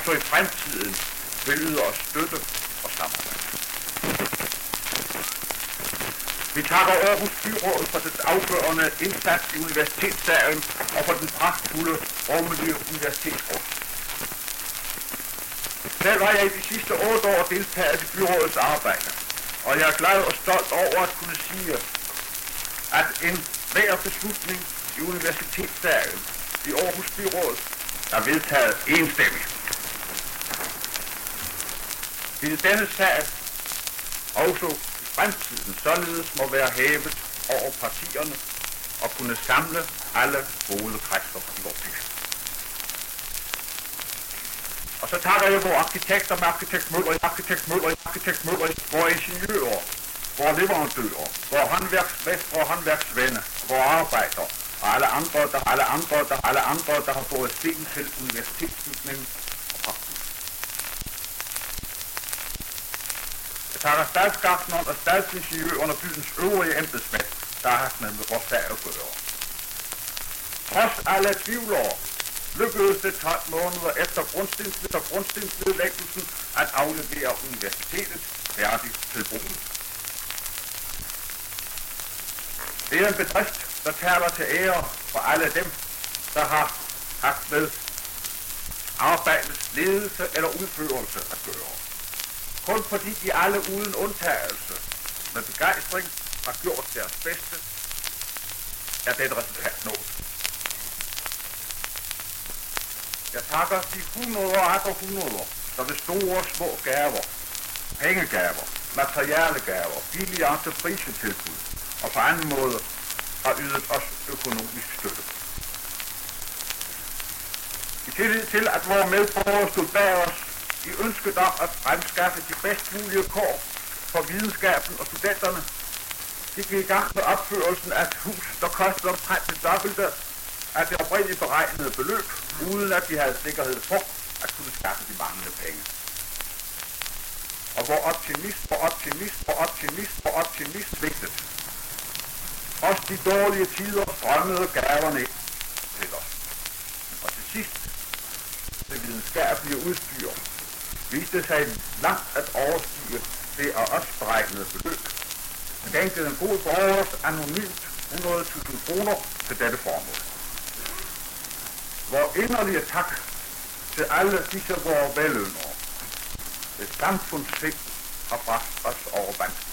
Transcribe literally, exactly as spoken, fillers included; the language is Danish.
også i fremtiden vil yde os støtte og samarbejde. Vi takker Aarhus Byråd for dets afgørende indsats i universitetssagen og for den pragtfulde rummelige universitetsråd. Selv har jeg i de sidste otte år deltaget i byrådets arbejde, og jeg er glad og stolt over at kunne sige, at en hver beslutning i universitetssagen i Aarhus Byråd er vedtaget enstemmigt. Til denne sag også i fremtiden således må være hævet over partierne og kunne samle alle gode kræfter i vores by. Og så takker jeg vores arkitekter med arkitekt Møller, arkitekt Møller, arkitekt Møller, vores ingeniører, vores leverandører, vores håndværksmestre og håndværksvenner, vores arbejdere og alle andre, der, alle andre, der, alle andre, der har fået sten til universitetsbygningen og praksis. Jeg takker stadsgartneren og stadsingeniøren og byens øvrige embedsmænd, der har haft med vores sag at gøre. Trods alle tvivlere lykkedes det tolv måneder efter grundstensnedlæggelsen at aflevere universitetet færdigt til brugen. Det er en bedrift, der taler til ære for alle dem, der har haft med arbejdets ledelse eller udførelse at gøre. Kun fordi de alle uden undtagelse med begejstring har gjort deres bedste, er dette resultat nået. Jeg takker de hundreder og andre hundreder, der ved store og små gaver, pengegaver, materialegaver, billige entreprisetilbud og på anden måde har ydet os økonomisk støtte. I tillid til, at vores medborgere stod bag os i ønsket om at fremskaffe de bedst mulige kår for videnskaben og studenterne, gik vi i gang med opførelsen af et hus, der kostede omtrent det dobbelte af det oprindeligt beregnede beløb, uden at vi havde sikkerhed for at kunne skaffe de manglende penge. Og hvor optimist, hvor optimist, hvor optimist, hvor optimist svigtede. Også de dårlige tider strømmede gaverne ind til os. Og til sidst, det videnskabelige udstyr viste sig langt at overstige det af os beregnede beløb. Men gav en god borgers anonymt hundrede tusind kroner til dette formål. Vor inderlige tak til alle disse vore vellønnere. Det samfundssind har bragt os over vand.